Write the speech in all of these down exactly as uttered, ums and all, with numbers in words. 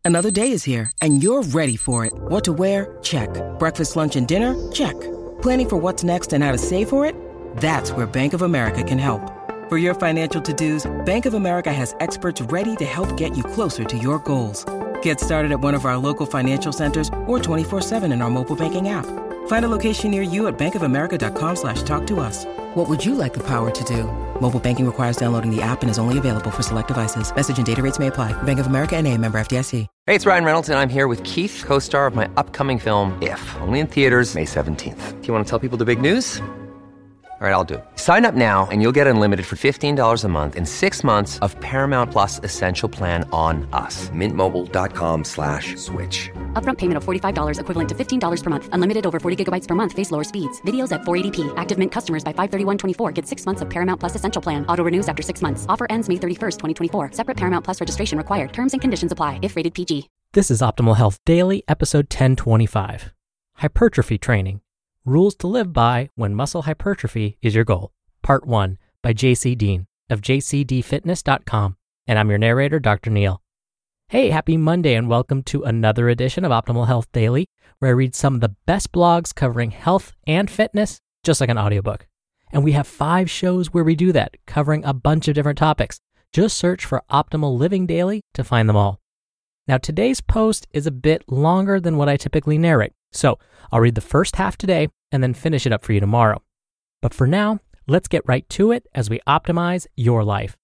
Another day is here, and you're ready for it. What to wear? Check. Breakfast, lunch, and dinner? Check. Planning for what's next and how to save for it? That's where Bank of America can help. For your financial to-dos, Bank of America has experts ready to help get you closer to your goals. Get started at one of our local financial centers or twenty-four seven in our mobile banking app. Find a location near you at bankofamerica.com slash talk to us. What would you like the power to do? Mobile banking requires downloading the app and is only available for select devices. Message and data rates may apply. Bank of America N A, member F D I C. Hey, it's Ryan Reynolds, and I'm here with Keith, co-star of my upcoming film, If, only in theaters May seventeenth. Do you want to tell people the big news? All right, I'll do it. Sign up now and you'll get unlimited for fifteen dollars a month and six months of Paramount Plus Essential Plan on us. Mint Mobile dot com slash switch. Upfront payment of forty-five dollars equivalent to fifteen dollars per month. Unlimited over forty gigabytes per month. Face lower speeds. Videos at four eighty p. Active Mint customers by five thirty-one twenty-four get six months of Paramount Plus Essential Plan. Auto renews after six months. Offer ends May thirty-first, twenty twenty-four. Separate Paramount Plus registration required. Terms and conditions apply if rated P G. This is Optimal Health Daily, episode ten twenty-five. Hypertrophy Training. Rules to live by when muscle hypertrophy is your goal. Part one by J C Dean of j c d fitness dot com. And I'm your narrator, Doctor Neil. Hey, happy Monday and welcome to another edition of Optimal Health Daily, where I read some of the best blogs covering health and fitness, just like an audiobook. And we have five shows where we do that, covering a bunch of different topics. Just search for Optimal Living Daily to find them all. Now, today's post is a bit longer than what I typically narrate, so I'll read the first half today and then finish it up for you tomorrow. But for now, let's get right to it as we optimize your life.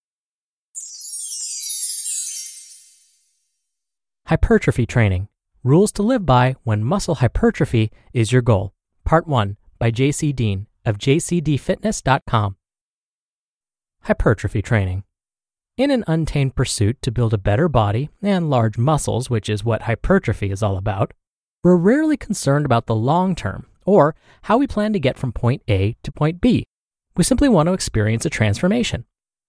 Hypertrophy Training. Rules to live by when muscle hypertrophy is your goal. Part one by J C Dean of j c d fitness dot com. Hypertrophy Training. In an untamed pursuit to build a better body and large muscles, which is what hypertrophy is all about, we're rarely concerned about the long term or how we plan to get from point A to point B. We simply want to experience a transformation.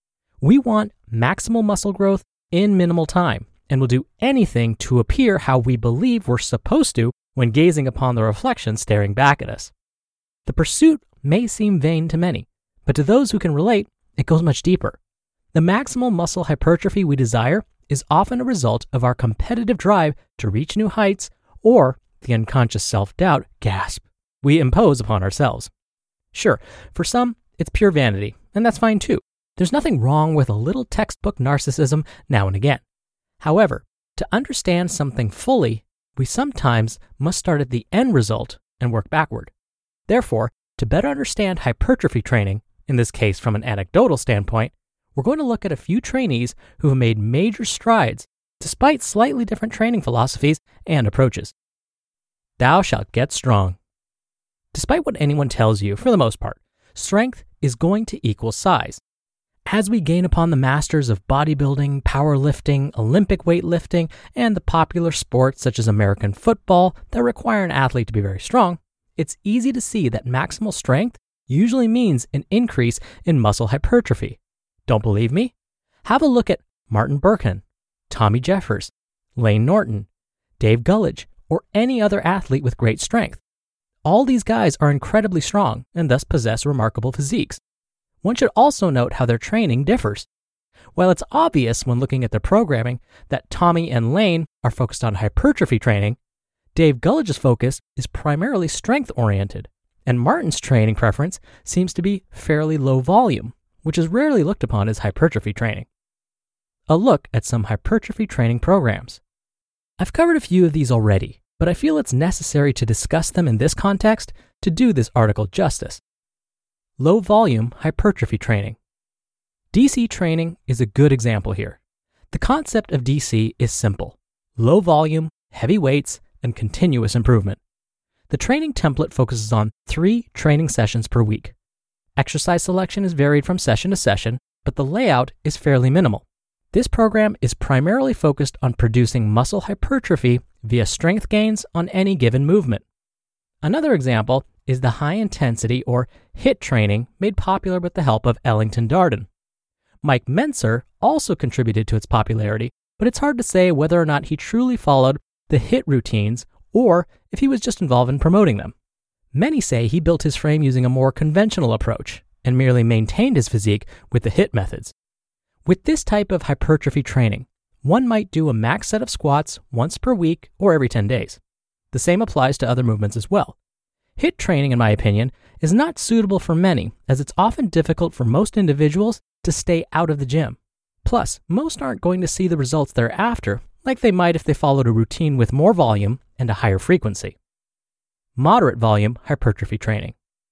We want maximal muscle growth in minimal time, and will do anything to appear how we believe we're supposed to when gazing upon the reflection staring back at us. The pursuit may seem vain to many, but to those who can relate, it goes much deeper. The maximal muscle hypertrophy we desire is often a result of our competitive drive to reach new heights or the unconscious self-doubt, gasp, we impose upon ourselves. Sure, for some, it's pure vanity, and that's fine too. There's nothing wrong with a little textbook narcissism now and again. However, to understand something fully, we sometimes must start at the end result and work backward. Therefore, to better understand hypertrophy training, in this case from an anecdotal standpoint, we're going to look at a few trainees who have made major strides despite slightly different training philosophies and approaches. Thou shalt get strong. Despite what anyone tells you, for the most part, strength is going to equal size. As we gain upon the masters of bodybuilding, powerlifting, Olympic weightlifting, and the popular sports such as American football that require an athlete to be very strong, it's easy to see that maximal strength usually means an increase in muscle hypertrophy. Don't believe me? Have a look at Martin Berkhan, Tommy Jeffers, Layne Norton, Dave Gullidge, or any other athlete with great strength. All these guys are incredibly strong and thus possess remarkable physiques. One should also note how their training differs. While it's obvious when looking at their programming that Tommy and Layne are focused on hypertrophy training, Dave Gullidge's focus is primarily strength-oriented, and Martin's training preference seems to be fairly low volume, which is rarely looked upon as hypertrophy training. A look at some hypertrophy training programs. I've covered a few of these already, but I feel it's necessary to discuss them in this context to do this article justice. Low volume hypertrophy training. D C training is a good example here. The concept of D C is simple: low volume, heavy weights, and continuous improvement. The training template focuses on three training sessions per week. Exercise selection is varied from session to session, but the layout is fairly minimal. This program is primarily focused on producing muscle hypertrophy via strength gains on any given movement. Another example is the high-intensity or HIIT training made popular with the help of Ellington Darden. Mike Mentzer also contributed to its popularity, but it's hard to say whether or not he truly followed the HIIT routines or if he was just involved in promoting them. Many say he built his frame using a more conventional approach and merely maintained his physique with the HIIT methods. With this type of hypertrophy training, One might do a max set of squats once per week or every ten days. The same applies to other movements as well. HIIT training, in my opinion, is not suitable for many, as it's often difficult for most individuals to stay out of the gym. Plus, most aren't going to see the results they're after, like they might if they followed a routine with more volume and a higher frequency. Moderate volume hypertrophy training.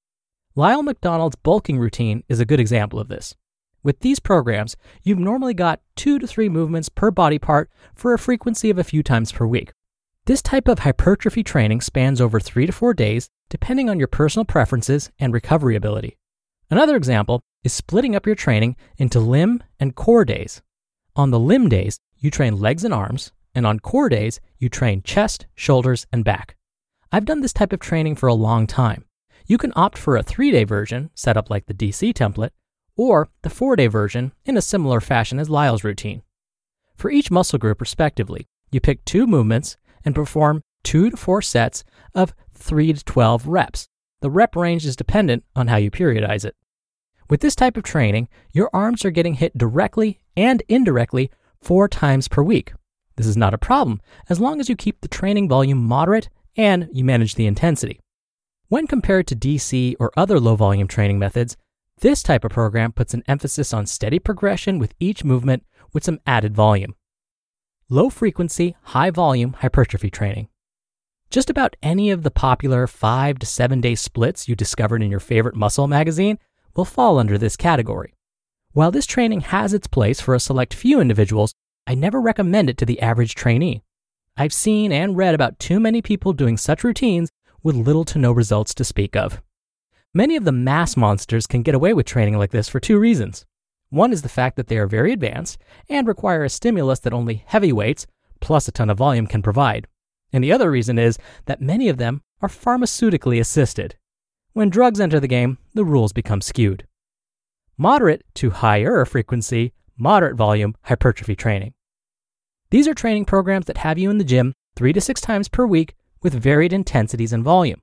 Lyle McDonald's bulking routine is a good example of this. With these programs, you've normally got two to three movements per body part for a frequency of a few times per week. This type of hypertrophy training spans over three to four days, depending on your personal preferences and recovery ability. Another example is splitting up your training into limb and core days. On the limb days, you train legs and arms, and on core days, you train chest, shoulders, and back. I've done this type of training for a long time. You can opt for a three-day version, set up like the D C template, or the four-day version in a similar fashion as Lyle's routine. For each muscle group respectively, you pick two movements and perform two to four sets of three to twelve reps. The rep range is dependent on how you periodize it. With this type of training, your arms are getting hit directly and indirectly four times per week. This is not a problem as long as you keep the training volume moderate and you manage the intensity. When compared to D C or other low-volume training methods, this type of program puts an emphasis on steady progression with each movement with some added volume. Low-frequency, high-volume hypertrophy training. Just about any of the popular five to seven day splits you discovered in your favorite muscle magazine will fall under this category. While this training has its place for a select few individuals, I never recommend it to the average trainee. I've seen and read about too many people doing such routines with little to no results to speak of. Many of the mass monsters can get away with training like this for two reasons. One is the fact that they are very advanced and require a stimulus that only heavy weights plus a ton of volume can provide. And the other reason is that many of them are pharmaceutically assisted. When drugs enter the game, the rules become skewed. Moderate to higher frequency, moderate volume hypertrophy training. These are training programs that have you in the gym three to six times per week with varied intensities and volume.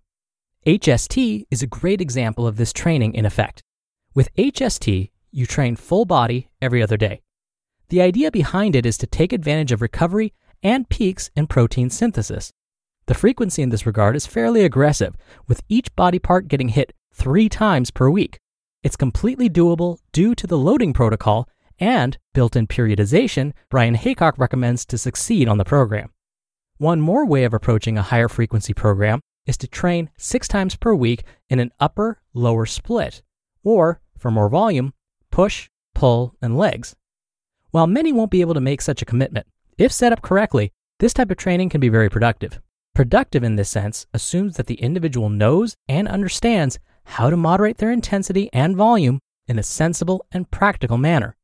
H S T is a great example of this training in effect. With H S T, you train full body every other day. The idea behind it is to take advantage of recovery and peaks in protein synthesis. The frequency in this regard is fairly aggressive, with each body part getting hit three times per week. It's completely doable due to the loading protocol and built-in periodization Brian Haycock recommends to succeed on the program. One more way of approaching a higher frequency program is to train six times per week in an upper-lower split, or, for more volume, push, pull, and legs. While many won't be able to make such a commitment, if set up correctly, this type of training can be very productive. Productive in this sense assumes that the individual knows and understands how to moderate their intensity and volume in a sensible and practical manner.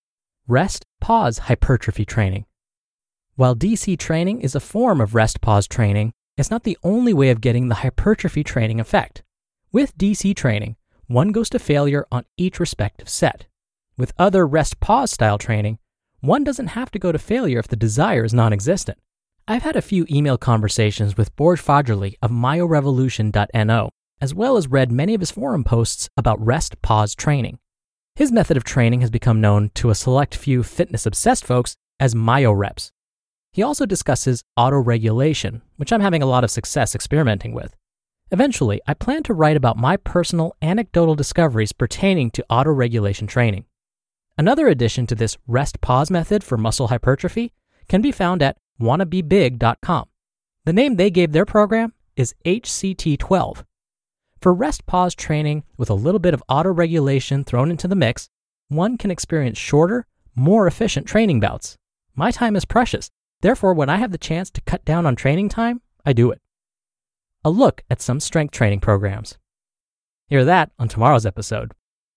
Rest-pause hypertrophy training. While D C training is a form of rest-pause training, it's not the only way of getting the hypertrophy training effect. With D C training, one goes to failure on each respective set. With other rest-pause style training, one doesn't have to go to failure if the desire is non-existent. I've had a few email conversations with Borj Fagerli of myo revolution dot no, as well as read many of his forum posts about rest-pause training. His method of training has become known to a select few fitness-obsessed folks as myo-reps. He also discusses auto-regulation, which I'm having a lot of success experimenting with. Eventually, I plan to write about my personal anecdotal discoveries pertaining to auto-regulation training. Another addition to this rest-pause method for muscle hypertrophy can be found at wanna be big dot com. The name they gave their program is H C T twelve. For rest-pause training with a little bit of auto-regulation thrown into the mix, one can experience shorter, more efficient training bouts. My time is precious. Therefore, when I have the chance to cut down on training time, I do it. A look at some strength training programs. Hear that on tomorrow's episode.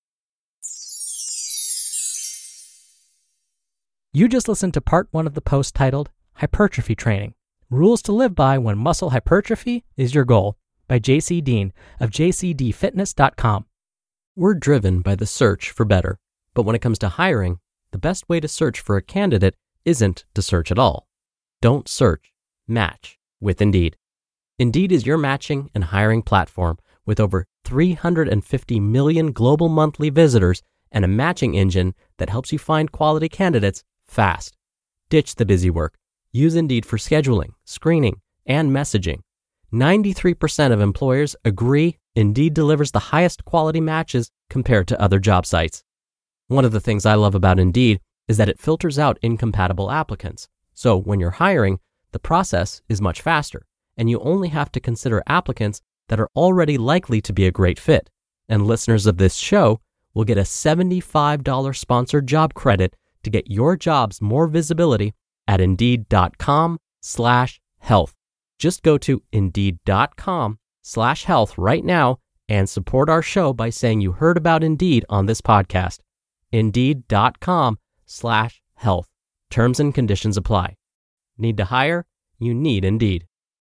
You just listened to part one of the post titled Hypertrophy Training, Rules to Live By When Muscle Hypertrophy is Your Goal by J C Dean of j c d fitness dot com. We're driven by the search for better, but when it comes to hiring, the best way to search for a candidate isn't to search at all. Don't search, match with Indeed. Indeed is your matching and hiring platform with over three hundred fifty million global monthly visitors and a matching engine that helps you find quality candidates fast. Ditch the busy work. Use Indeed for scheduling, screening, and messaging. ninety-three percent of employers agree Indeed delivers the highest quality matches compared to other job sites. One of the things I love about Indeed is that it filters out incompatible applicants. So when you're hiring, the process is much faster, and you only have to consider applicants that are already likely to be a great fit. And listeners of this show will get a seventy-five dollars sponsored job credit to get your jobs more visibility at Indeed.com slash health. Just go to Indeed.com slash health right now and support our show by saying you heard about Indeed on this podcast. Indeed.com slash health. Terms and conditions apply. Need to hire? You need Indeed.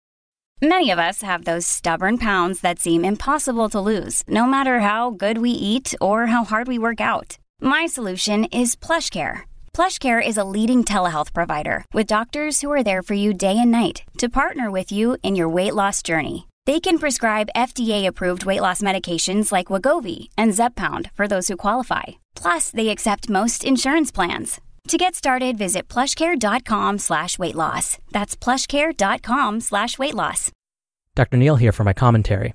Many of us have those stubborn pounds that seem impossible to lose, no matter how good we eat or how hard we work out. My solution is PlushCare. PlushCare is a leading telehealth provider with doctors who are there for you day and night to partner with you in your weight loss journey. They can prescribe F D A-approved weight loss medications like Wegovy and Zepbound for those who qualify. Plus, they accept most insurance plans. To get started, visit plushcare.com slash weight loss. That's plushcare.com slash weight loss. Doctor Neal here for my commentary.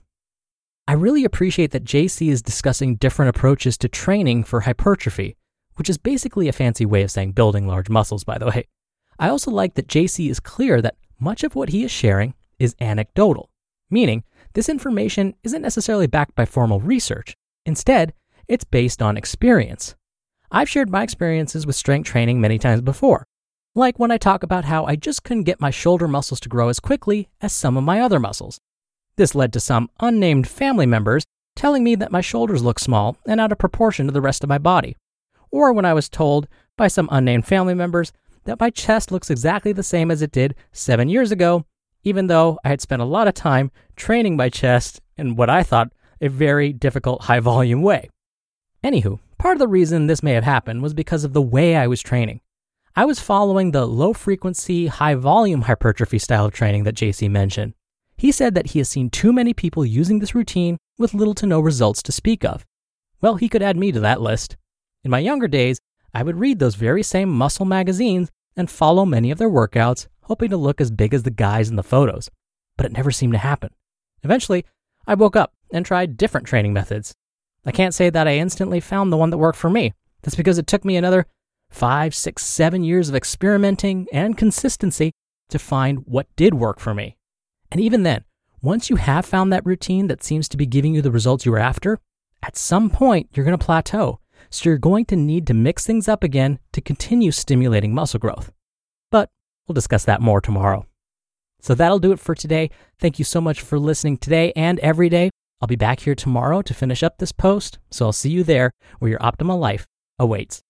I really appreciate that J C is discussing different approaches to training for hypertrophy, which is basically a fancy way of saying building large muscles, by the way. I also like that J C is clear that much of what he is sharing is anecdotal, meaning this information isn't necessarily backed by formal research. Instead, it's based on experience. I've shared my experiences with strength training many times before, like when I talk about how I just couldn't get my shoulder muscles to grow as quickly as some of my other muscles. This led to some unnamed family members telling me that my shoulders look small and out of proportion to the rest of my body. Or when I was told by some unnamed family members that my chest looks exactly the same as it did seven years ago, even though I had spent a lot of time training my chest in what I thought a very difficult high-volume way. Anywho, part of the reason this may have happened was because of the way I was training. I was following the low-frequency, high-volume hypertrophy style of training that J C mentioned. He said that he has seen too many people using this routine with little to no results to speak of. Well, he could add me to that list. In my younger days, I would read those very same muscle magazines and follow many of their workouts, hoping to look as big as the guys in the photos. But it never seemed to happen. Eventually, I woke up and tried different training methods. I can't say that I instantly found the one that worked for me. That's because it took me another five, six, seven years of experimenting and consistency to find what did work for me. And even then, once you have found that routine that seems to be giving you the results you were after, at some point you're going to plateau. So you're going to need to mix things up again to continue stimulating muscle growth. But we'll discuss that more tomorrow. So that'll do it for today. Thank you so much for listening today and every day. I'll be back here tomorrow to finish up this post, so I'll see you there where your optimal life awaits.